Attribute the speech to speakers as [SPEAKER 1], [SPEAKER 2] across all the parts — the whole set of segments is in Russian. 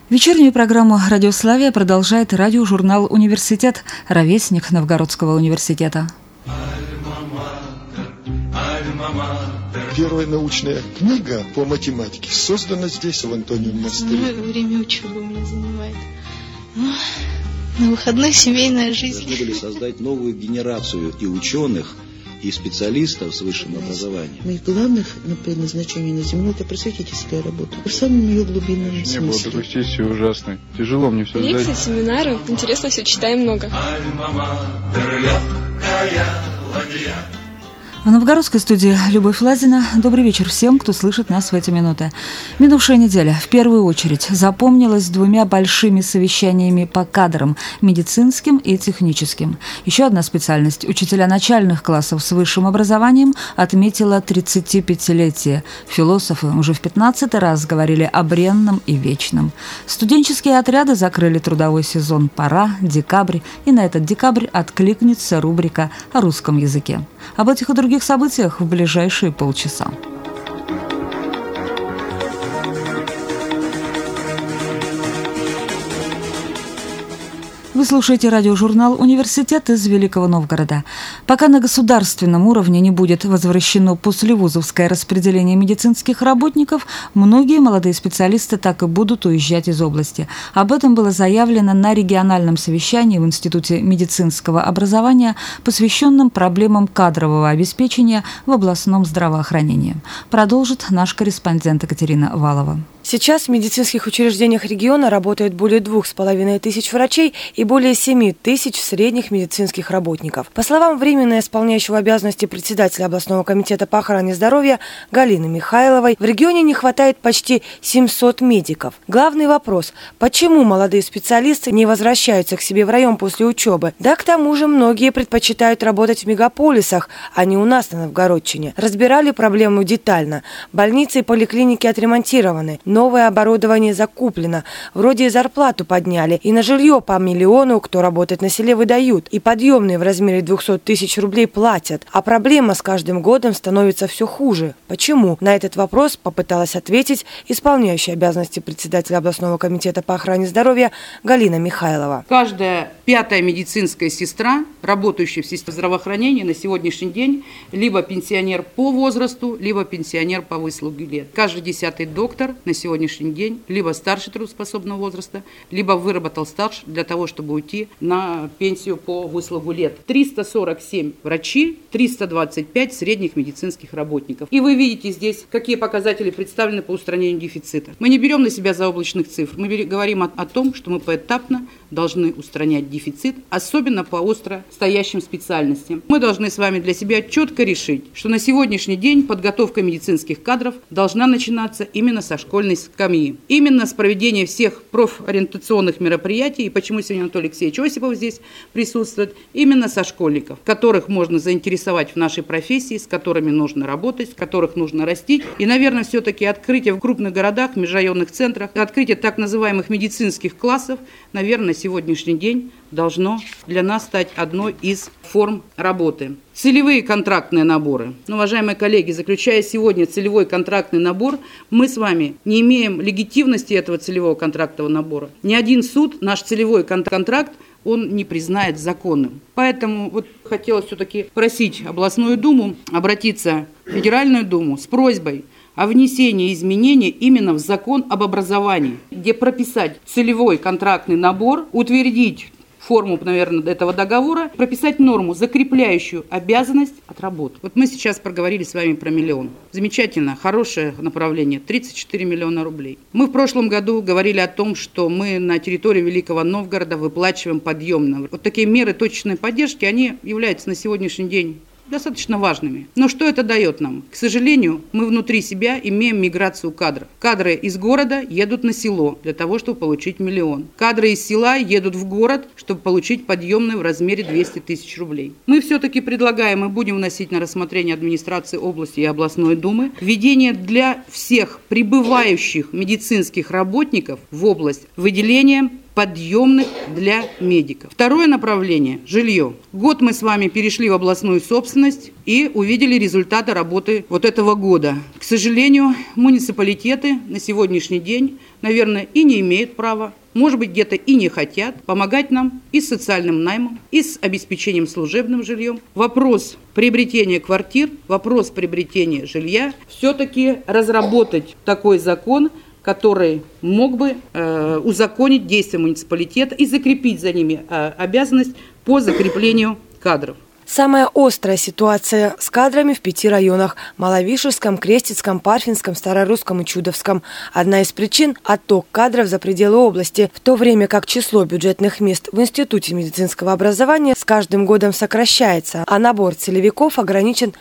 [SPEAKER 1] Вечернюю программу «Радиославия» продолжает радиожурнал «Университет», ровесник Новгородского университета.
[SPEAKER 2] Первая научная книга по математике создана здесь, в Антониевом монастыре.
[SPEAKER 3] Время учебы у меня занимает. На выходных семейная жизнь.
[SPEAKER 4] Должны были создать новую генерацию и ученых, и специалистов с высшим образованием.
[SPEAKER 5] Моих главных предназначений на Земле – это просветительская работа. В самом ее глубинном смысле.
[SPEAKER 6] Не было такой сессии ужасной. Тяжело мне все сдать.
[SPEAKER 7] Лекции, семинары. Интересно все, читаем много.
[SPEAKER 1] В новгородской студии Любовь Лазина. Добрый вечер всем, кто слышит нас в эти минуты. Минувшая неделя в первую очередь запомнилась двумя большими совещаниями по кадрам – медицинским и техническим. Еще одна специальность – учителя начальных классов с высшим образованием отметила 35-летие. Философы уже в 15-й раз говорили о бренном и вечном. Студенческие отряды закрыли трудовой сезон «Пора», «Декабрь», и на этот декабрь откликнется рубрика о русском языке. Об этих и других событиях в ближайшие полчаса. Вы слушаете радиожурнал «Университет» из Великого Новгорода. Пока на государственном уровне не будет возвращено послевузовское распределение медицинских работников, многие молодые специалисты так и будут уезжать из области. Об этом было заявлено на региональном совещании в Институте медицинского образования, посвященном проблемам кадрового обеспечения в областном здравоохранении. Продолжит наш корреспондент Екатерина Валова.
[SPEAKER 8] Сейчас в медицинских учреждениях региона работает более 2500 врачей и более 7000 средних медицинских работников. По словам временно исполняющего обязанности председателя областного комитета по охране здоровья Галины Михайловой, в регионе не хватает почти 700 медиков. Главный вопрос – почему молодые специалисты не возвращаются к себе в район после учебы? Да к тому же многие предпочитают работать в мегаполисах, а не у нас на Новгородчине. Разбирали проблему детально. Больницы и поликлиники отремонтированы. Новое оборудование закуплено. Вроде и зарплату подняли, и на жилье по миллиону, кто работает на селе, выдают. И подъемные в размере 200 000 рублей платят. А проблема с каждым годом становится все хуже. Почему? На этот вопрос попыталась ответить исполняющая обязанности председателя областного комитета по охране здоровья Галина Михайлова.
[SPEAKER 9] Каждая пятая медицинская сестра, работающая в системе здравоохранения, на сегодняшний день либо пенсионер по возрасту, либо пенсионер по выслуге лет. Каждый 10-й доктор на сегодняшний день либо старше трудоспособного возраста, либо выработал стаж для того, чтобы уйти на пенсию по выслугу лет. 347 врачи, 325 средних медицинских работников. И вы видите здесь, какие показатели представлены по устранению дефицита. Мы не берем на себя заоблачных цифр, мы говорим о том, что мы поэтапно должны устранять дефицит, особенно по остро стоящим специальностям. Мы должны с вами для себя четко решить, что на сегодняшний день подготовка медицинских кадров должна начинаться именно со школьной скамьи. Именно с проведения всех профориентационных мероприятий, и почему сегодня Анатолий Алексеевич Осипов здесь присутствует, именно со школьников, которых можно заинтересовать в нашей профессии, с которыми нужно работать, с которых нужно растить. И, наверное, все-таки открытие в крупных городах, межрайонных центрах, открытие так называемых медицинских классов, наверное, сегодняшний день должно для нас стать одной из форм работы. Целевые контрактные наборы. Уважаемые коллеги, заключая сегодня целевой контрактный набор, мы с вами не имеем легитимности этого целевого контрактного набора. Ни один суд наш целевой контракт он не признает законным. Поэтому хотелось все-таки просить областную думу обратиться в Федеральную думу с просьбой о внесении изменений именно в закон об образовании, где прописать целевой контрактный набор, утвердить форму, наверное, этого договора, прописать норму, закрепляющую обязанность отработать. Мы сейчас проговорили с вами про миллион. Замечательно, хорошее направление, 34 миллиона рублей. Мы в прошлом году говорили о том, что мы на территории Великого Новгорода выплачиваем подъемные. Такие меры точечной поддержки, они являются на сегодняшний день достаточно важными. Но что это дает нам? К сожалению, мы внутри себя имеем миграцию кадров. Кадры из города едут на село для того, чтобы получить миллион. Кадры из села едут в город, чтобы получить подъемный в размере 200 000 рублей. Мы все-таки предлагаем и будем вносить на рассмотрение администрации области и областной думы введение для всех прибывающих медицинских работников в область выделения подъемных для медиков. Второе направление – жилье. Год мы с вами перешли в областную собственность и увидели результаты работы этого года. К сожалению, муниципалитеты на сегодняшний день наверное, и не имеют права, может быть, где-то и не хотят помогать нам и с социальным наймом, и с обеспечением служебным жильем. Вопрос приобретения квартир, вопрос приобретения жилья. Все-таки разработать такой закон, который мог бы узаконить действия муниципалитета и закрепить за ними обязанность по закреплению кадров.
[SPEAKER 8] Самая острая ситуация с кадрами в 5 районах – Маловишерском, Крестицком, Парфинском, Старорусском и Чудовском. Одна из причин – отток кадров за пределы области, в то время как число бюджетных мест в Институте медицинского образования с каждым годом сокращается, а набор целевиков ограничен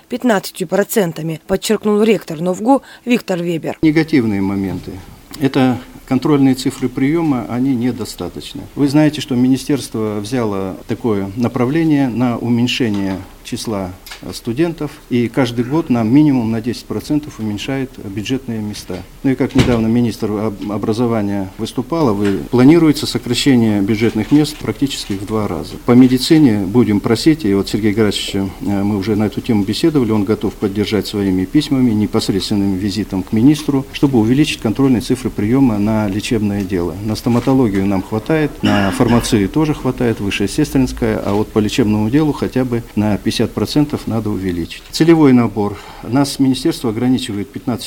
[SPEAKER 8] 15%, подчеркнул ректор НОВГУ Виктор Вебер.
[SPEAKER 10] Негативные моменты. Это контрольные цифры приема, они недостаточны. Вы знаете, что министерство взяло такое направление на уменьшение числа студентов, и каждый год нам минимум на 10% уменьшает бюджетные места. Ну и как недавно министр образования выступала, планируется сокращение бюджетных мест практически в 2 раза. По медицине будем просить, и вот Сергей Григорьевич, мы уже на эту тему беседовали, он готов поддержать своими письмами, непосредственным визитом к министру, чтобы увеличить контрольные цифры приема на лечебное дело. На стоматологию нам хватает, на фармацию тоже хватает, высшая сестринская, а вот по лечебному делу хотя бы на 50% надо увеличить. Целевой набор. Нас министерство ограничивает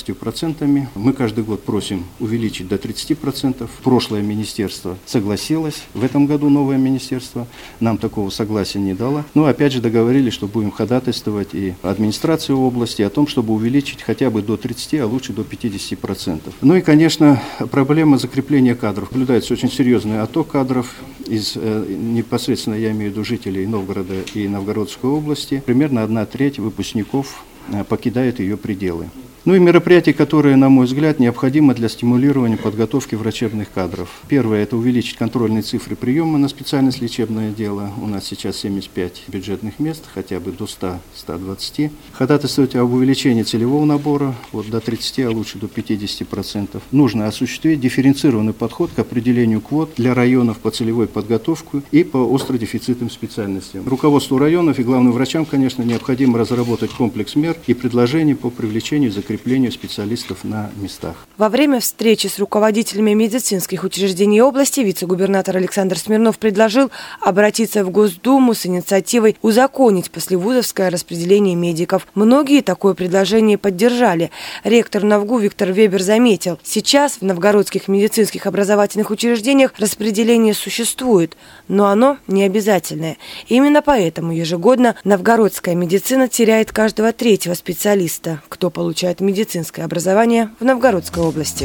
[SPEAKER 10] 15%. Мы каждый год просим увеличить до 30%. Прошлое министерство согласилось. В этом году новое министерство нам такого согласия не дало. Но опять же договорились, что будем ходатайствовать и администрацию области о том, чтобы увеличить хотя бы до 30%, а лучше до 50%. Ну и, конечно, проблема закрепления кадров. Наблюдается очень серьезный отток кадров из непосредственно, я имею в виду, жителей Новгорода и Новгородской области. Примерно 1/3 выпускников покидает ее пределы. Ну и мероприятия, которые, на мой взгляд, необходимы для стимулирования подготовки врачебных кадров. Первое – это увеличить контрольные цифры приема на специальность лечебное дело. У нас сейчас 75 бюджетных мест, хотя бы до 100-120. Ходатайствовать об увеличении целевого набора вот до 30, а лучше до 50%. Нужно осуществить дифференцированный подход к определению квот для районов по целевой подготовке и по остродефицитным специальностям. Руководству районов и главным врачам, конечно, необходимо разработать комплекс мер и предложений по привлечению и закреплению специалистов на местах.
[SPEAKER 8] Во время встречи с руководителями медицинских учреждений области вице-губернатор Александр Смирнов предложил обратиться в Госдуму с инициативой узаконить послевузовское распределение медиков. Многие такое предложение поддержали. Ректор НОВГУ Виктор Вебер заметил, сейчас в новгородских медицинских образовательных учреждениях распределение существует, но оно не обязательное. Именно поэтому ежегодно новгородская медицина теряет каждого 3-го специалиста, кто получает медицинское образование в Новгородской области.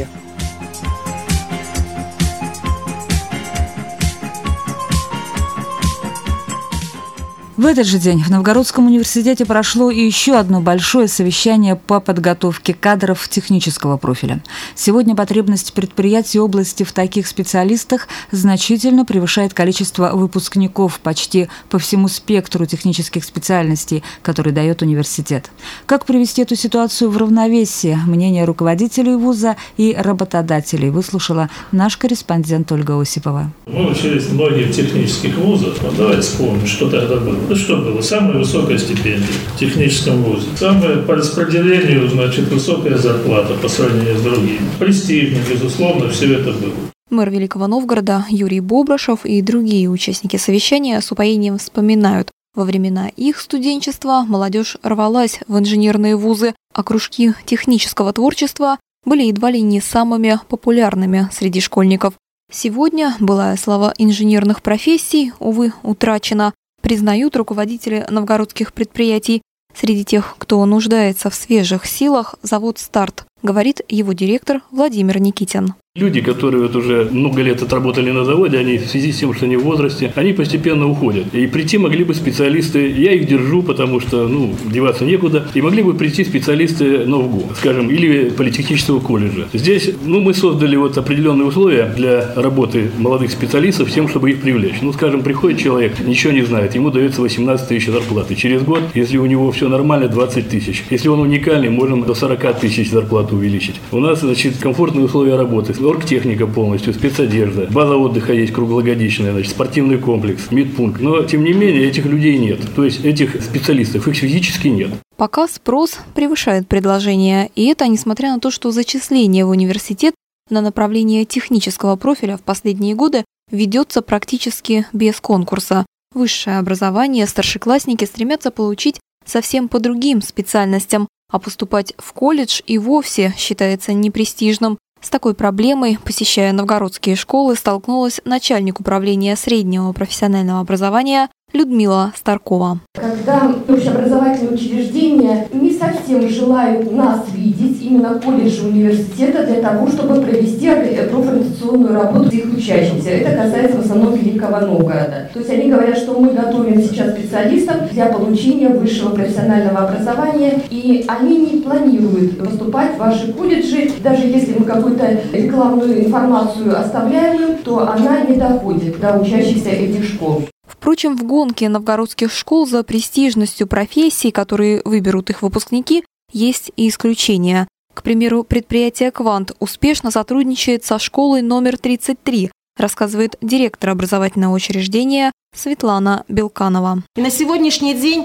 [SPEAKER 1] В этот же день в Новгородском университете прошло и еще одно большое совещание по подготовке кадров технического профиля. Сегодня потребность предприятий области в таких специалистах значительно превышает количество выпускников почти по всему спектру технических специальностей, которые дает университет. Как привести эту ситуацию в равновесие? Мнение руководителей вуза и работодателей выслушала наш корреспондент Ольга Осипова.
[SPEAKER 11] Мы учились в многих технических вузах. Давайте вспомним, что тогда было. Что было? Самая высокая стипендия в техническом вузе. Самая по распределению, высокая зарплата по сравнению с другими. Престижно, безусловно, все это было.
[SPEAKER 12] Мэр Великого Новгорода Юрий Бобрышев и другие участники совещания с упоением вспоминают. Во времена их студенчества молодежь рвалась в инженерные вузы, а кружки технического творчества были едва ли не самыми популярными среди школьников. Сегодня былая слава инженерных профессий, увы, утрачена, признают руководители новгородских предприятий. Среди тех, кто нуждается в свежих силах, завод «Старт», говорит его директор Владимир Никитин.
[SPEAKER 11] Люди, которые вот уже много лет отработали на заводе, они в связи с тем, что они в возрасте, они постепенно уходят. И прийти могли бы специалисты, я их держу, потому что, деваться некуда, и могли бы прийти специалисты НОВГУ, скажем, или политехнического колледжа. Здесь, мы создали определенные условия для работы молодых специалистов с тем, чтобы их привлечь. Скажем, приходит человек, ничего не знает, ему дается 18 тысяч зарплаты. Через год, если у него все нормально, 20 тысяч. Если он уникальный, можем до 40 тысяч зарплату увеличить. У нас, комфортные условия работы. Оргтехника полностью, спецодежда, база отдыха есть круглогодичная, спортивный комплекс, медпункт. Но, тем не менее, этих людей нет. То есть этих специалистов, их физически нет.
[SPEAKER 12] Пока спрос превышает предложение, и это несмотря на то, что зачисление в университет на направление технического профиля в последние годы ведется практически без конкурса. Высшее образование старшеклассники стремятся получить совсем по другим специальностям, а поступать в колледж и вовсе считается непрестижным. С такой проблемой, посещая новгородские школы, столкнулась начальник управления среднего профессионального образования Людмила Старкова.
[SPEAKER 13] Когда общеобразовательные учреждения не совсем желают нас видеть, именно колледжи университета, для того, чтобы провести профориентационную работу с их учащимися. Это касается в основном Великого Новгорода. То есть они говорят, что мы готовим сейчас специалистов для получения высшего профессионального образования, и они не планируют поступать в ваши колледжи. Даже если мы какую-то рекламную информацию оставляем, то она не доходит до учащихся этих школ.
[SPEAKER 12] Впрочем, в гонке новгородских школ за престижностью профессий, которые выберут их выпускники, есть и исключения. К примеру, предприятие «Квант» успешно сотрудничает со школой номер 33, рассказывает директор образовательного учреждения Светлана Белканова.
[SPEAKER 14] И на сегодняшний день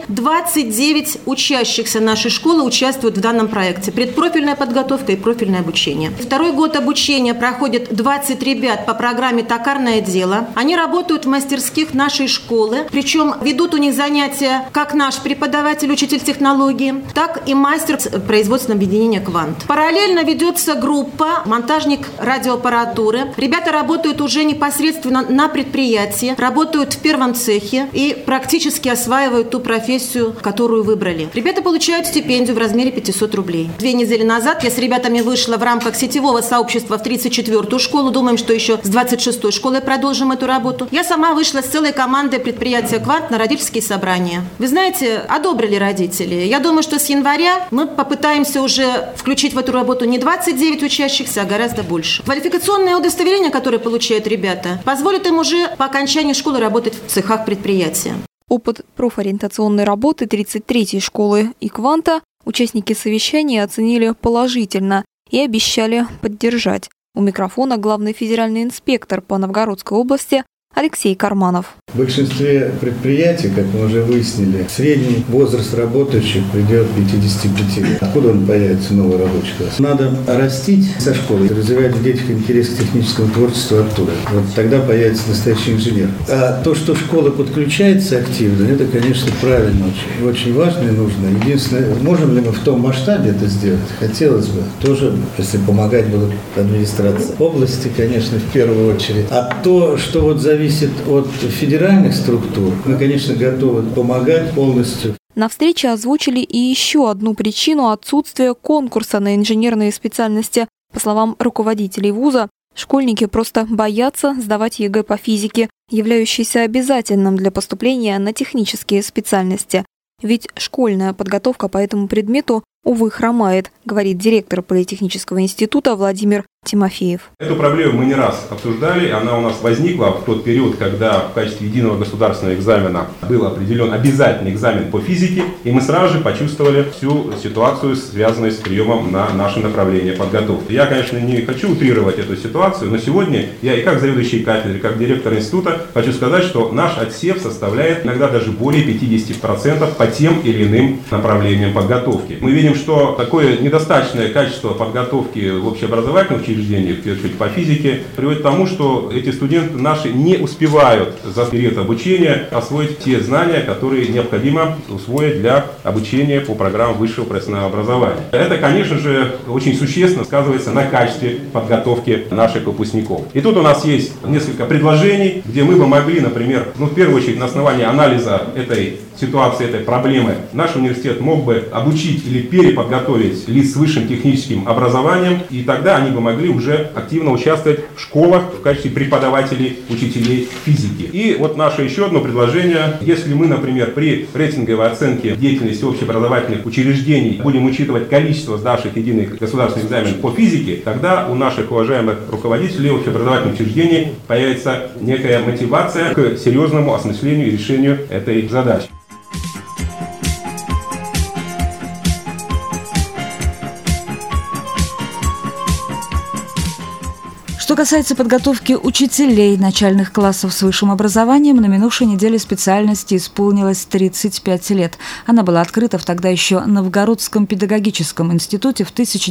[SPEAKER 14] 29 учащихся нашей школы участвуют в данном проекте. Предпрофильная подготовка и профильное обучение. Второй год обучения проходит 20 ребят по программе «Токарное дело». Они работают в мастерских нашей школы. Причем ведут у них занятия как наш преподаватель, учитель технологии, так и мастер производственного объединения «Квант». Параллельно ведется группа «Монтажник радиоаппаратуры». Ребята работают уже непосредственно на предприятии, работают в первом цехе и практически осваивают ту профессию, которую выбрали. Ребята получают стипендию в размере 500 рублей. 2 недели назад я с ребятами вышла в рамках сетевого сообщества в 34-ю школу. Думаем, что еще с 26-й школой продолжим эту работу. Я сама вышла с целой командой предприятия «Квант» на родительские собрания. Вы знаете, одобрили родители. Я думаю, что с января мы попытаемся уже включить в эту работу не 29 учащихся, а гораздо больше. Квалификационное удостоверение, которое получают ребята, позволит им уже по окончании школы работать в цехах предприятия.
[SPEAKER 12] Опыт профориентационной работы 33-й школы и «Кванта» участники совещания оценили положительно и обещали поддержать. У микрофона главный федеральный инспектор по Новгородской области Алексей Карманов.
[SPEAKER 15] В большинстве предприятий, как мы уже выяснили, средний возраст работающих придет 55 лет. Откуда он появится, новый рабочий класс? Надо растить со школы, развивать в детях интерес к техническому творчеству оттуда. Вот тогда появится настоящий инженер. А то, что школа подключается активно, это, конечно, правильно, очень важно и нужно. Единственное, можем ли мы в том масштабе это сделать? Хотелось бы. Тоже, если помогать будут администрации области, конечно, в первую очередь. А то, что вот зависит от федеральных структур, мы, конечно, готовы помогать полностью.
[SPEAKER 12] На встрече озвучили и еще одну причину отсутствия конкурса на инженерные специальности. По словам руководителей вуза, школьники просто боятся сдавать ЕГЭ по физике, являющийся обязательным для поступления на технические специальности. Ведь школьная подготовка по этому предмету, увы, хромает, говорит директор Политехнического института Владимир Тимофеев.
[SPEAKER 16] Эту проблему мы не раз обсуждали. Она у нас возникла в тот период, когда в качестве единого государственного экзамена был определен обязательный экзамен по физике, и мы сразу же почувствовали всю ситуацию, связанную с приемом на наше направление подготовки. Я, конечно, не хочу утрировать эту ситуацию, но сегодня я и как заведующий кафедрой, как директор института хочу сказать, что наш отсев составляет иногда даже более 50% по тем или иным направлениям подготовки. Мы видим, что такое недостаточное качество подготовки в общеобразовательных учреждениях, в первую очередь по физике, приводит к тому, что эти студенты наши не успевают за период обучения освоить те знания, которые необходимо усвоить для обучения по программам высшего профессионального образования. Это, конечно же, очень существенно сказывается на качестве подготовки наших выпускников. И тут у нас есть несколько предложений, где мы бы могли, например, в первую очередь на основании анализа этой ситуации, этой проблемы, наш университет мог бы обучить или переподготовить лиц с высшим техническим образованием, и тогда они бы могли уже активно участвовать в школах в качестве преподавателей, учителей физики. И вот наше еще одно предложение: если мы, например, при рейтинговой оценке деятельности общеобразовательных учреждений будем учитывать количество сдавших единый государственный экзамен по физике, тогда у наших уважаемых руководителей общеобразовательных учреждений появится некая мотивация к серьезному осмыслению и решению этой задачи.
[SPEAKER 1] Что Что касается подготовки учителей начальных классов с высшим образованием, на минувшей неделе специальности исполнилось 35 лет. Она была открыта в тогда еще Новгородском педагогическом институте в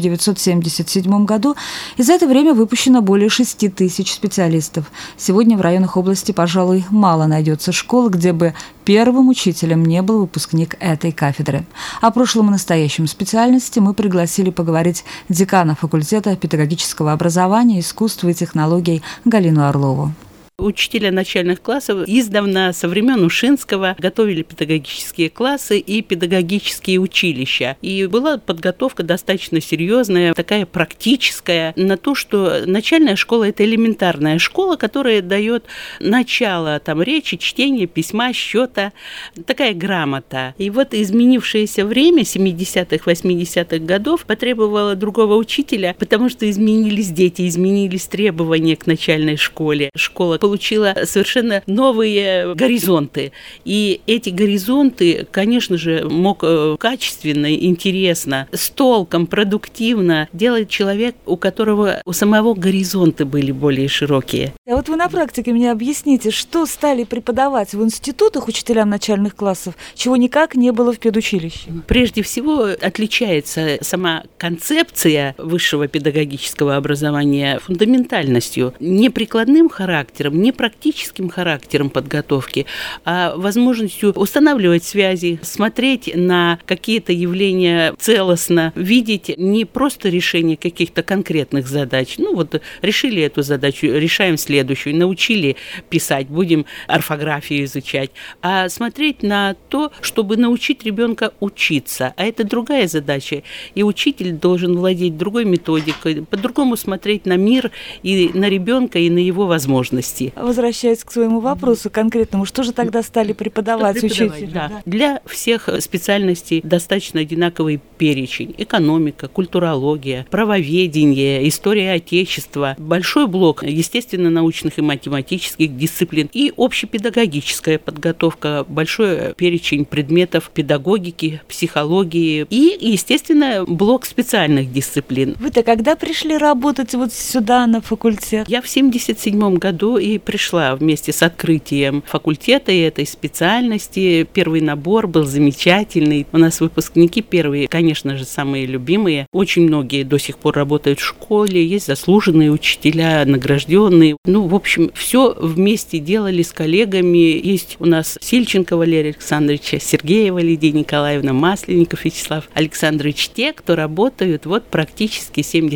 [SPEAKER 1] 1977 году, и за это время выпущено более 6 тысяч специалистов. Сегодня в районах области, пожалуй, мало найдется школ, где бы первым учителем не был выпускник этой кафедры. О прошлом и настоящем специальности мы пригласили поговорить декана факультета педагогического образования, искусства и технологий Галину Орлову.
[SPEAKER 17] Учителя начальных классов издавна, со времен Ушинского, готовили педагогические классы и педагогические училища. И была подготовка достаточно серьезная, такая практическая, на то, что начальная школа – это элементарная школа, которая дает начало речи, чтения, письма, счета, такая грамота. И вот изменившееся время 70-х, 80-х годов потребовало другого учителя, потому что изменились дети, изменились требования к начальной школе. Школа получила совершенно новые горизонты. И эти горизонты, конечно же, мог качественно, интересно, с толком, продуктивно делать человек, у которого у самого горизонты были более широкие.
[SPEAKER 1] А вот вы на практике мне объясните, что стали преподавать в институтах учителям начальных классов, чего никак не было в педучилище?
[SPEAKER 17] Прежде всего, отличается сама концепция высшего педагогического образования фундаментальностью, не прикладным характером, не практическим характером подготовки, а возможностью устанавливать связи, смотреть на какие-то явления целостно, видеть не просто решение каких-то конкретных задач. Решили эту задачу, решаем следующую, научили писать, будем орфографию изучать, а смотреть на то, чтобы научить ребенка учиться. А это другая задача. И учитель должен владеть другой методикой, по-другому смотреть на мир и на ребенка, и на его возможности.
[SPEAKER 1] Возвращаясь к своему вопросу конкретному, что же тогда стали преподавать учителя?
[SPEAKER 17] Да. Для всех специальностей достаточно одинаковый перечень. Экономика, культурология, правоведение, история Отечества. Большой блок естественно-научных и математических дисциплин. И общепедагогическая подготовка. Большой перечень предметов педагогики, психологии. И, естественно, блок специальных дисциплин.
[SPEAKER 1] Вы-то когда пришли работать вот сюда на факультет?
[SPEAKER 17] Я в 1977 году и пришла вместе с открытием факультета и этой специальности. Первый набор был замечательный. У нас выпускники первые, конечно же, самые любимые. Очень многие до сих пор работают в школе, есть заслуженные учителя, награжденные. В общем, все вместе делали с коллегами. Есть у нас Сильченко Валерий Александрович, Сергеева Лидия Николаевна, Масленников Вячеслав Александрович. Те, кто работают практически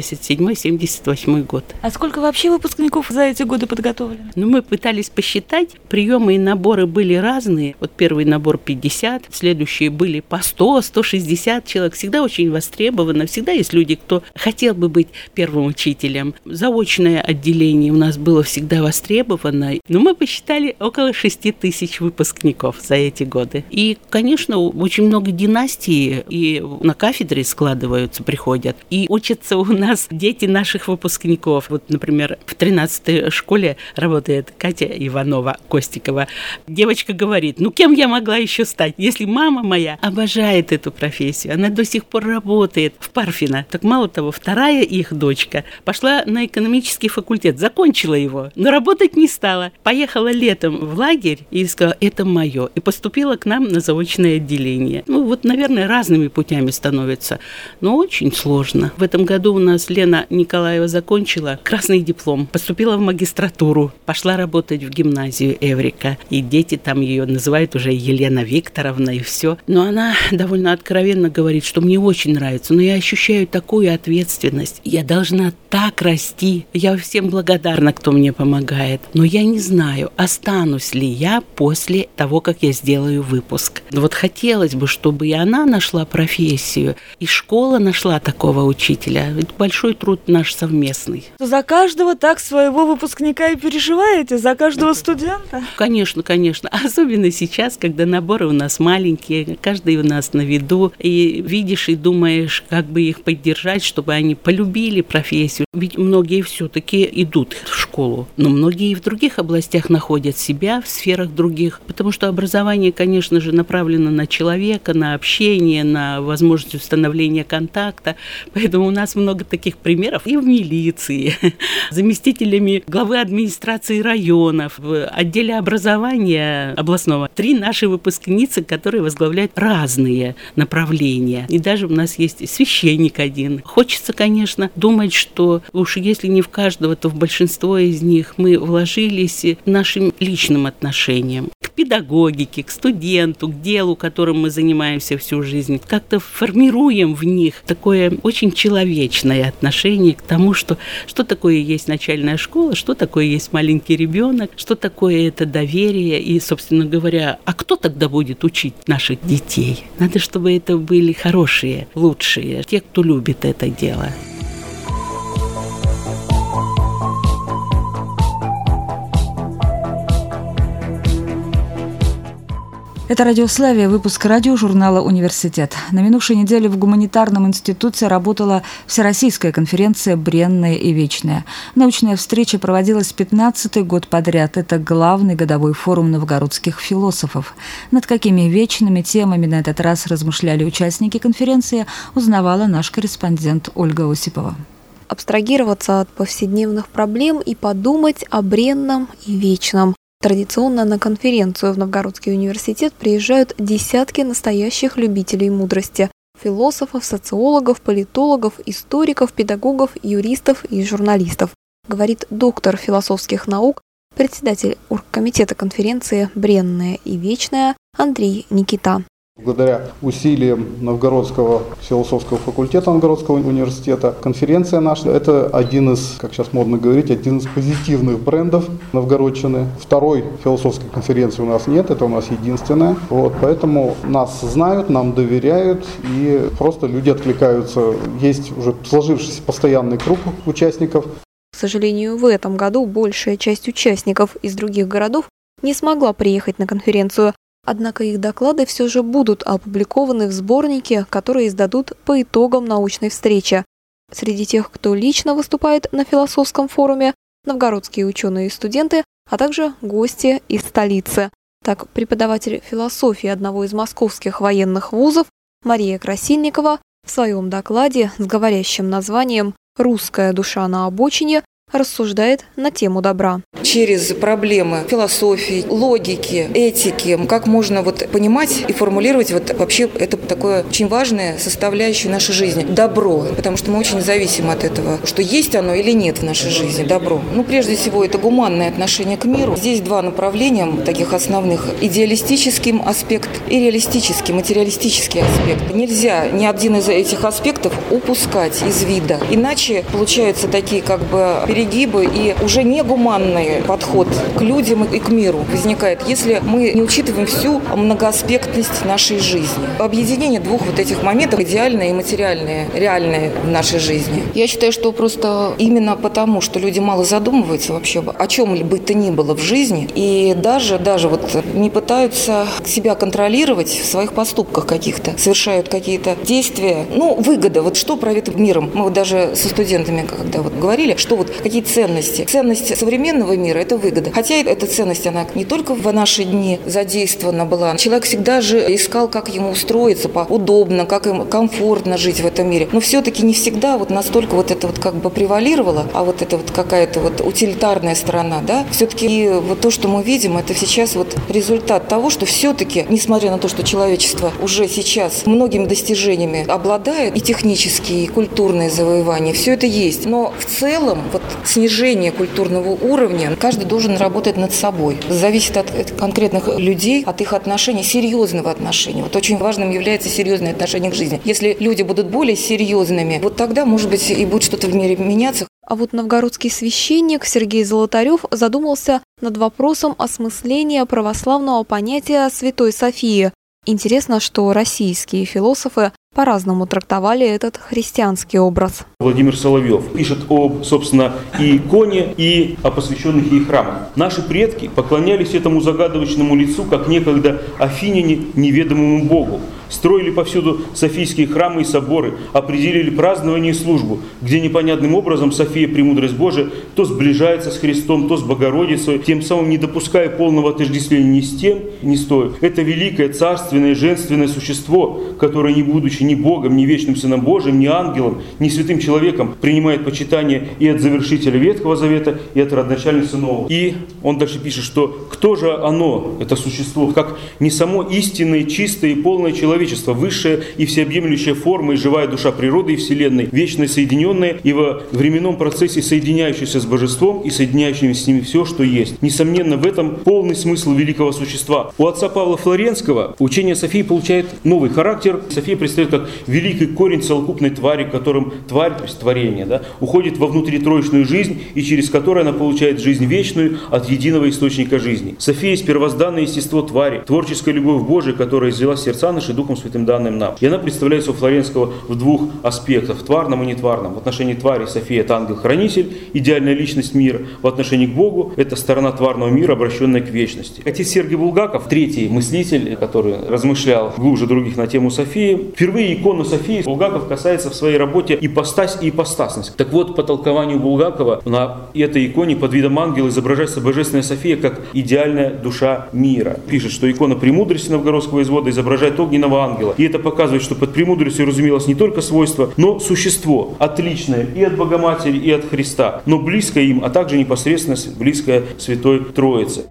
[SPEAKER 17] 77-78 год.
[SPEAKER 1] А сколько вообще выпускников за эти годы подготовлено?
[SPEAKER 17] Мы пытались посчитать, приемы и наборы были разные. Первый набор 50, следующие были по 100, 160 человек. Всегда очень востребовано, всегда есть люди, кто хотел бы быть первым учителем. Заочное отделение у нас было всегда востребовано. Но мы посчитали около 6 тысяч выпускников за эти годы. И, конечно, очень много династий и на кафедре складываются, приходят. И учатся у нас дети наших выпускников. Например, в 13-й школе работает Катя Иванова-Костикова. Девочка говорит, кем я могла еще стать, если мама моя обожает эту профессию, она до сих пор работает в Парфино. Так мало того, вторая их дочка пошла на экономический факультет, закончила его, но работать не стала. Поехала летом в лагерь и сказала, это мое, и поступила к нам на заочное отделение. Наверное, разными путями становится, но очень сложно. В этом году у нас Лена Николаева закончила красный диплом, поступила в магистратуру, пошла работать в гимназию Эврика, и дети там ее называют уже Елена Викторовна и все. Но она довольно откровенно говорит, что мне очень нравится, но я ощущаю такую ответственность. Я должна так расти. Я всем благодарна, кто мне помогает. Но я не знаю, останусь ли я после того, как я сделаю выпуск. Хотелось бы, чтобы и она нашла профессию, и школа нашла такого учителя. Это большой труд наш совместный.
[SPEAKER 1] За каждого так своего выпускника и переживаете? За каждого студента?
[SPEAKER 17] Конечно. Особенно сейчас, когда наборы у нас маленькие, каждый у нас на виду, и видишь и думаешь, как бы их поддержать, чтобы они полюбили профессию. Ведь многие все-таки идут в школу школу, но многие и в других областях находят себя, в сферах других, потому что образование, конечно же, направлено на человека, на общение, на возможность установления контакта. Поэтому у нас много таких примеров и в милиции, заместителями главы администрации районов, в отделе образования областного. 3 наши выпускницы, которые возглавляют разные направления. И даже у нас есть священник один. Хочется, конечно, думать, что уж если не в каждого, то в большинство из них мы вложились нашим личным отношениям к педагогике, к студенту, к делу, которым мы занимаемся всю жизнь. Как-то формируем в них такое очень человечное отношение к тому, что такое есть начальная школа, что такое есть маленький ребенок, что такое это доверие и, собственно говоря, а кто тогда будет учить наших детей? Надо, чтобы это были хорошие, лучшие, те, кто любит это дело.
[SPEAKER 1] Это «Радиославия», выпуск радиожурнала «Университет». На минувшей неделе в Гуманитарном институте работала Всероссийская конференция «Бренная и вечная». Научная встреча проводилась 15-й год подряд. Это главный годовой форум новгородских философов. Над какими вечными темами на этот раз размышляли участники конференции, узнавала наш корреспондент Ольга Осипова.
[SPEAKER 12] Абстрагироваться от повседневных проблем и подумать о бренном и вечном. Традиционно на конференцию в Новгородский университет приезжают десятки настоящих любителей мудрости – философов, социологов, политологов, историков, педагогов, юристов и журналистов, говорит доктор философских наук, председатель оргкомитета конференции «Бренная и вечная» Андрей Никита.
[SPEAKER 18] Благодаря усилиям Новгородского философского факультета Новгородского университета конференция наша – это один из, как сейчас модно говорить, один из позитивных брендов новгородчины. Второй философской конференции у нас нет, это у нас единственная. Поэтому нас знают, нам доверяют и просто люди откликаются. Есть уже сложившийся постоянный круг участников.
[SPEAKER 12] К сожалению, в этом году большая часть участников из других городов не смогла приехать на конференцию. Однако их доклады все же будут опубликованы в сборнике, который издадут по итогам научной встречи. Среди тех, кто лично выступает на философском форуме, новгородские ученые и студенты, а также гости из столицы. Так, преподаватель философии одного из московских военных вузов Мария Красильникова в своем докладе с говорящим названием «Русская душа на обочине» рассуждает на тему добра.
[SPEAKER 19] Через проблемы философии, логики, этики, как можно понимать и формулировать вообще это такое очень важная составляющая нашей жизни. Добро, потому что мы очень зависим от этого, что есть оно или нет в нашей жизни, добро. Прежде всего, это гуманное отношение к миру. Здесь 2 направления таких основных. Идеалистический аспект и реалистический, материалистический аспект. Нельзя ни один из этих аспектов упускать из вида. Иначе получаются такие перегибы и уже негуманный подход к людям и к миру возникает, если мы не учитываем всю многоаспектность нашей жизни. Объединение 2 этих моментов, идеальное и материальное, реальное в нашей жизни. Я считаю, что просто именно потому, что люди мало задумываются вообще о чем бы то ни было в жизни и даже не пытаются себя контролировать в своих поступках каких-то, совершают какие-то действия. Выгода, что правит миром. Мы даже со студентами когда говорили, что какие ценности. Ценность современного мира – это выгода. Хотя эта ценность, она не только в наши дни задействована была. Человек всегда же искал, как ему устроиться, удобно, как ему комфортно жить в этом мире. Но все-таки не всегда настолько это превалировало, а это какая-то утилитарная сторона, да. Все-таки то, что мы видим, это сейчас результат того, что все-таки, несмотря на то, что человечество уже сейчас многими достижениями обладает, и технические, и культурные завоевания, все это есть. Но в целом снижение культурного уровня, каждый должен работать над собой. Зависит от конкретных людей, от их отношений, серьезного отношения. Очень важным является серьезное отношение к жизни. Если люди будут более серьезными, тогда, может быть, и будет что-то в мире меняться.
[SPEAKER 12] А новгородский священник Сергей Золотарев задумался над вопросом осмысления православного понятия Святой Софии. Интересно, что российские философы по-разному трактовали этот христианский образ.
[SPEAKER 20] Владимир Соловьев пишет собственно, и иконе, и о посвященных ей храмах. Наши предки поклонялись этому загадочному лицу, как некогда афиняне неведомому богу. Строили повсюду софийские храмы и соборы, определили празднование и службу, где непонятным образом София, премудрость Божия, то сближается с Христом, то с Богородицей, тем самым не допуская полного отождествления ни с тем, ни с той. Это великое, царственное, женственное существо, которое, не будучи ни Богом, ни вечным Сыном Божиим, ни ангелом, ни святым человеком, принимает почитание и от завершителя Ветхого Завета, и от родоначальницы Нового. И он дальше пишет, что кто же оно, это существо, как не само истинное, чистое и полное человечество, высшая и всеобъемлющая форма и живая душа природы и Вселенной, вечно соединенная и во временном процессе соединяющаяся с Божеством и соединяющими с ними все, что есть. Несомненно, в этом полный смысл великого существа. У отца Павла Флоренского учение Софии получает новый характер. София предстает как великий корень целокупной твари, которым тварь, то есть творение, уходит во внутритроечную жизнь и через которую она получает жизнь вечную от единого источника жизни. София есть первозданное естество твари, творческая любовь Божия, которая взяла сердца наши Духом Святым данным нам. И она представляется у Флоренского в двух аспектах, в тварном и нетварном. В отношении твари София – это ангел-хранитель, идеальная личность мира. В отношении к Богу – это сторона тварного мира, обращенная к вечности. Отец Сергий Булгаков, третий мыслитель, который размышлял глубже других на тему Софии, впервые икону Софии Булгаков касается в своей работе ипостась и ипостасность. Так вот, по толкованию Булгакова на этой иконе под видом ангела изображается Божественная София как идеальная душа мира. Пишет, что икона премудрости новгородского извода изображает огненного ангела. И это показывает, что под премудростью разумелось не только свойство, но существо, отличное и от Богоматери, и от Христа, но близкое им, а также непосредственно близкое Святой Троице.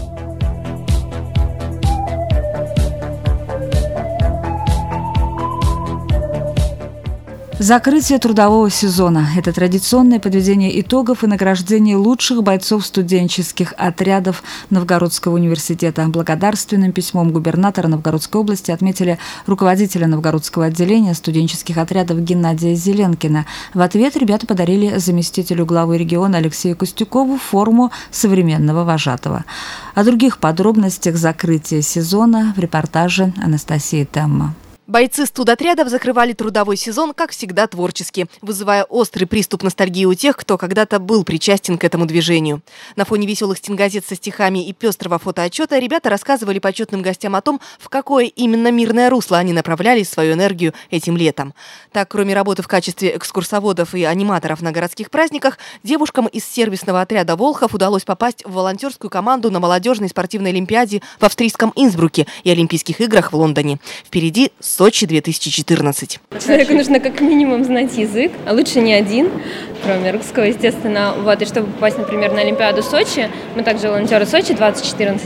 [SPEAKER 1] Закрытие трудового сезона – это традиционное подведение итогов и награждение лучших бойцов студенческих отрядов Новгородского университета. Благодарственным письмом губернатора Новгородской области отметили руководителя Новгородского отделения студенческих отрядов Геннадия Зеленкина. В ответ ребята подарили заместителю главы региона Алексею Костюкову форму современного вожатого. О других подробностях закрытия сезона в репортаже Анастасии Темма.
[SPEAKER 21] Бойцы студотрядов закрывали трудовой сезон, как всегда, творчески, вызывая острый приступ ностальгии у тех, кто когда-то был причастен к этому движению. На фоне веселых стенгазет со стихами и пестрого фотоотчета ребята рассказывали почетным гостям о том, в какое именно мирное русло они направляли свою энергию этим летом. Так, кроме работы в качестве экскурсоводов и аниматоров на городских праздниках, девушкам из сервисного отряда «Волхов» удалось попасть в волонтерскую команду на молодежной спортивной олимпиаде в австрийском Инсбруке и Олимпийских играх в Лондоне. Впереди Сочи 2014.
[SPEAKER 22] Человеку нужно как минимум знать язык, а лучше не один, кроме русского, естественно. И чтобы попасть, например, на Олимпиаду Сочи, мы также волонтеры Сочи 2014,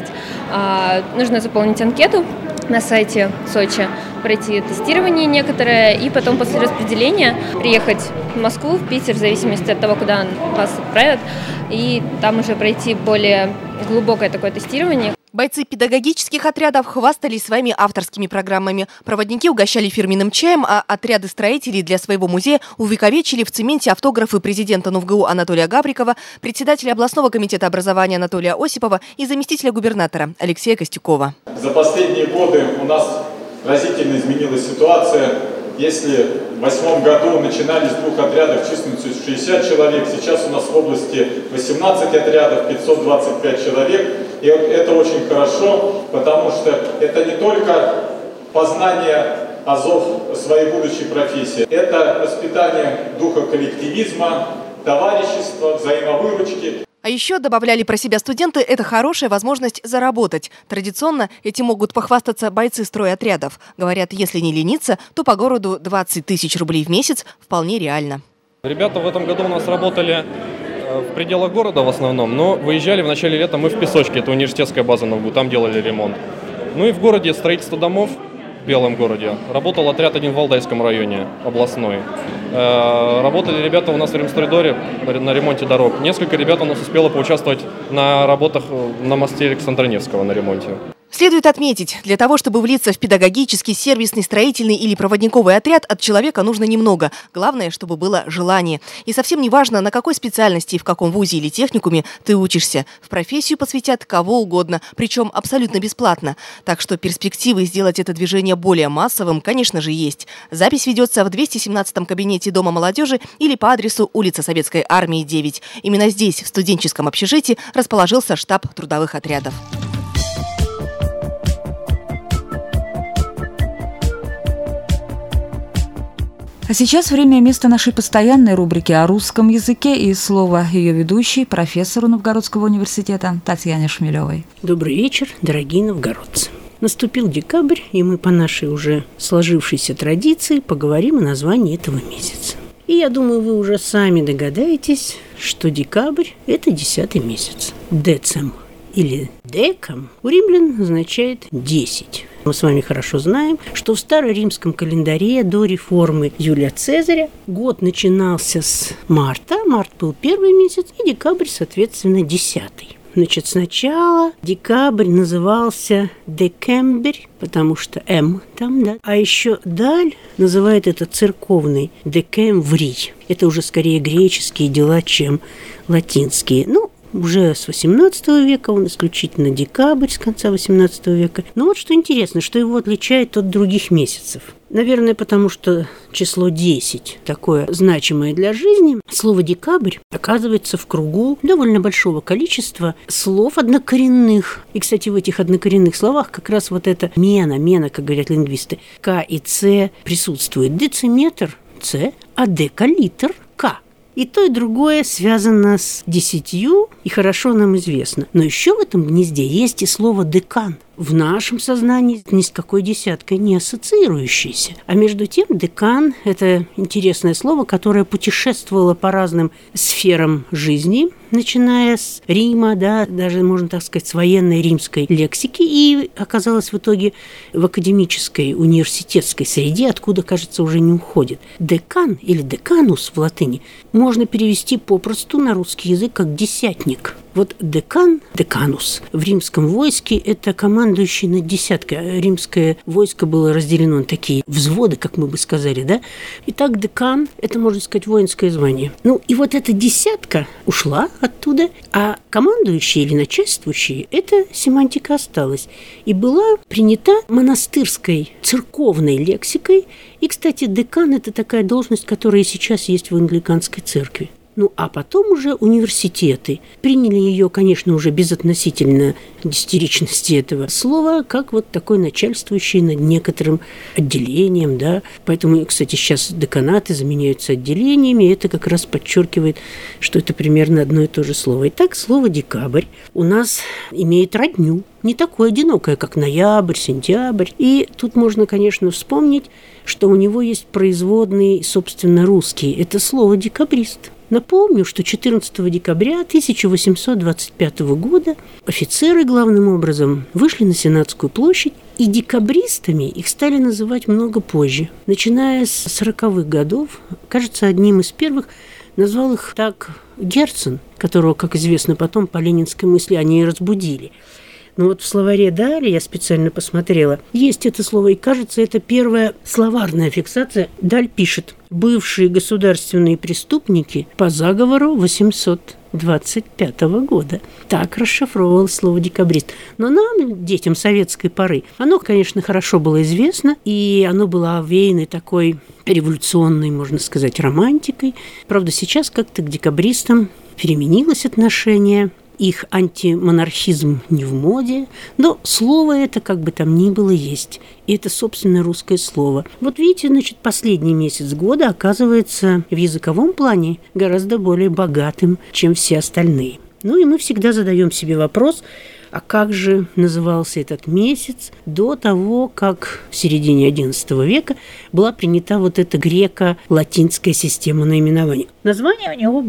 [SPEAKER 22] нужно заполнить анкету на сайте Сочи, пройти тестирование некоторое и потом после распределения приехать в Москву, в Питер, в зависимости от того, куда вас отправят, и там уже пройти более глубокое такое тестирование.
[SPEAKER 21] Бойцы педагогических отрядов хвастались своими авторскими программами. Проводники угощали фирменным чаем, а отряды строителей для своего музея увековечили в цементе автографы президента НУВГУ Анатолия Гаврикова, председателя областного комитета образования Анатолия Осипова и заместителя губернатора Алексея Костюкова.
[SPEAKER 23] За последние годы у нас разительно изменилась ситуация. Если в 2008 году начинали с 2 отрядов численностью 60 человек, сейчас у нас в области 18 отрядов, 525 человек. И это очень хорошо, потому что это не только познание азов своей будущей профессии, это воспитание духа коллективизма, товарищества, взаимовыручки.
[SPEAKER 21] А еще, добавляли про себя студенты, это хорошая возможность заработать. Традиционно этим могут похвастаться бойцы стройотрядов. Говорят, если не лениться, то по городу 20 тысяч рублей в месяц вполне реально.
[SPEAKER 24] Ребята в этом году у нас работали в пределах города в основном, но выезжали в начале лета мы в Песочке, это университетская база НУВГУ, там делали ремонт. Ну и в городе строительство домов, в Белом городе, работал отряд один в Валдайском районе, областной. Работали ребята у нас в Ремстройдоре на ремонте дорог. Несколько ребят у нас успело поучаствовать на работах на мосте Александра Невского на ремонте.
[SPEAKER 21] Следует отметить, для того, чтобы влиться в педагогический, сервисный, строительный или проводниковый отряд, от человека нужно немного. Главное, чтобы было желание. И совсем не важно, на какой специальности и в каком вузе или техникуме ты учишься. В профессию посвятят кого угодно, причем абсолютно бесплатно. Так что перспективы сделать это движение более массовым, конечно же, есть. Запись ведется в 217-м кабинете Дома молодежи или по адресу улица Советской Армии, 9. Именно здесь, в студенческом общежитии, расположился штаб трудовых отрядов.
[SPEAKER 1] А сейчас время и место нашей постоянной рубрики о русском языке и слово ее ведущей, профессору Новгородского университета Татьяне Шмелевой.
[SPEAKER 2] Добрый вечер, дорогие новгородцы. Наступил декабрь, и мы по нашей уже сложившейся традиции поговорим о названии этого месяца. И я думаю, вы уже сами догадаетесь, что декабрь – это 10-й месяц. Децем или декам у римлян означает 10. Мы с вами хорошо знаем, что в староримском календаре до реформы Юлия Цезаря год начинался с марта. Март был первый месяц, и декабрь, соответственно, 10-й. Значит, сначала декабрь назывался декембрь, потому что М там, да. А еще даль называет это церковный декемврий. Это уже скорее греческие дела, чем латинские. Уже с 18 века, он исключительно декабрь с конца 18 века. Но вот что интересно, что его отличает от других месяцев. Наверное, потому что число 10 такое значимое для жизни. Слово «декабрь» оказывается в кругу довольно большого количества слов однокоренных. И, кстати, в этих однокоренных словах как раз вот это мена, как говорят лингвисты, К и Ц присутствует. Дециметр – Ц, а декалитр – К. И то, и другое связано с 10, и хорошо нам известно. Но еще в этом гнезде есть и слово «декан». В нашем сознании ни с какой десяткой не ассоциирующееся. А между тем декан – это интересное слово, которое путешествовало по разным сферам жизни, начиная с Рима, да, даже, можно так сказать, с военной римской лексики, и оказалось в итоге в академической университетской среде, откуда, кажется, уже не уходит. Декан или деканус в латыни можно перевести попросту на русский язык как «десятник». Вот декан, деканус, в римском войске – это командующий над десяткой. Римское войско было разделено на такие взводы, как мы бы сказали, да? Итак, декан – это, можно сказать, воинское звание. И вот эта десятка ушла оттуда, а командующий или начальствующий – это семантика осталась. И была принята монастырской, церковной лексикой. И, кстати, декан – это такая должность, которая сейчас есть в англиканской церкви. А потом уже университеты приняли ее, конечно, уже безотносительно дистеричности этого слова, как вот такой начальствующий над некоторым отделением, да. Поэтому, кстати, сейчас деканаты заменяются отделениями, и это как раз подчеркивает, что это примерно одно и то же слово. Итак, слово «декабрь» у нас имеет родню, не такое одинокое, как ноябрь, сентябрь. И тут можно, конечно, вспомнить, что у него есть производный, собственно, русский. Это слово «декабрист». Напомню, что 14 декабря 1825 года офицеры, главным образом, вышли на Сенатскую площадь, и декабристами их стали называть много позже. Начиная с 40-х годов, кажется, одним из первых назвал их так Герцен, которого, как известно, потом по ленинской мысли они и разбудили. Но вот в словаре Даль, я специально посмотрела, есть это слово, и кажется, это первая словарная фиксация. Даль пишет: «Бывшие государственные преступники по заговору 825 года». Так расшифровывалось слово «декабрист». Но нам, детям советской поры, оно, конечно, хорошо было известно, и оно было овеяно такой революционной, можно сказать, романтикой. Правда, сейчас как-то к декабристам переменилось отношение. Их антимонархизм не в моде, но слово это, как бы там ни было, есть. И это, собственно, русское слово. Вот видите, значит, последний месяц года оказывается в языковом плане гораздо более богатым, чем все остальные. И мы всегда задаем себе вопрос, а как же назывался этот месяц до того, как в середине XI века была принята вот эта греко-латинская система наименований. Названия у него были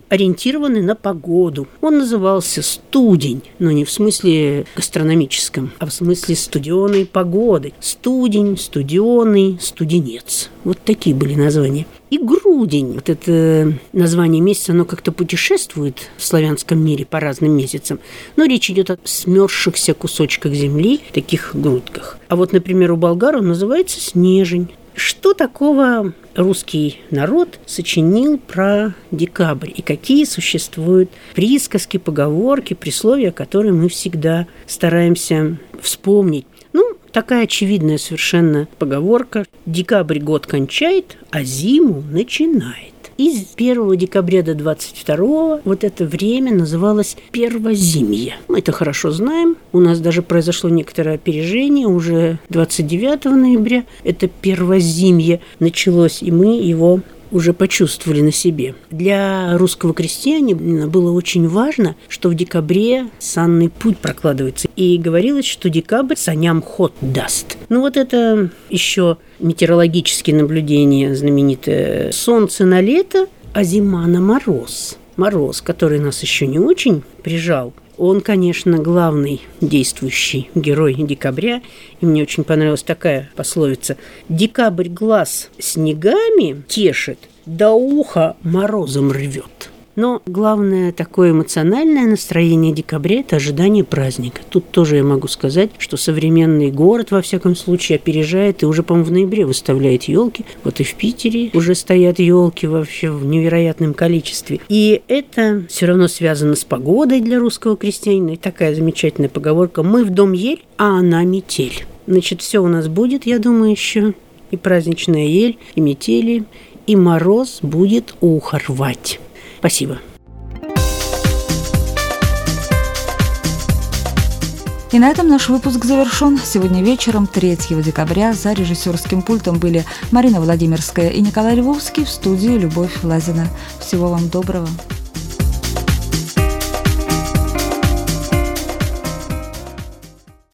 [SPEAKER 2] ориентированный на погоду. Он назывался «Студень», но не в смысле гастрономическом, а в смысле студеной погоды. Студень, студеный, студенец. Вот такие были названия. И грудень, вот это название месяца, оно как-то путешествует в славянском мире по разным месяцам, но речь идет о смёрзшихся кусочках земли, таких грудках. А вот, например, у болгар он называется снежень. Что такого русский народ сочинил про декабрь и какие существуют присказки, поговорки, присловия, которые мы всегда стараемся вспомнить? Такая очевидная совершенно поговорка: декабрь год кончает, а зиму начинает. И с 1 декабря до 22 вот это время называлось первозимье. Мы это хорошо знаем. У нас даже произошло некоторое опережение. Уже 29 ноября это первозимье началось, и мы его уже почувствовали на себе. Для русского крестьянина было очень важно, что в декабре санный путь прокладывается. И говорилось, что декабрь саням ход даст. Вот это еще метеорологические наблюдения, знаменитое солнце на лето, а зима на мороз. Мороз, который нас еще не очень прижал. Он, конечно, главный действующий герой декабря. И мне очень понравилась такая пословица: «Декабрь глаз снегами тешит, до уха морозом рвет». Но главное такое эмоциональное настроение декабря – это ожидание праздника. Тут тоже я могу сказать, что современный город, во всяком случае, опережает и уже, по-моему, в ноябре выставляет елки. Вот и в Питере уже стоят елки вообще в невероятном количестве. И это все равно связано с погодой для русского крестьянина. И такая замечательная поговорка: «Мы в дом ель, а она метель». Значит, все у нас будет, я думаю, еще. И праздничная ель, и метели, и мороз будет ухо рвать. Спасибо.
[SPEAKER 1] И на этом наш выпуск завершен. Сегодня вечером, 3 декабря, за режиссерским пультом были Марина Владимирская и Николай Львовский, в студии Любовь Лазина. Всего вам доброго.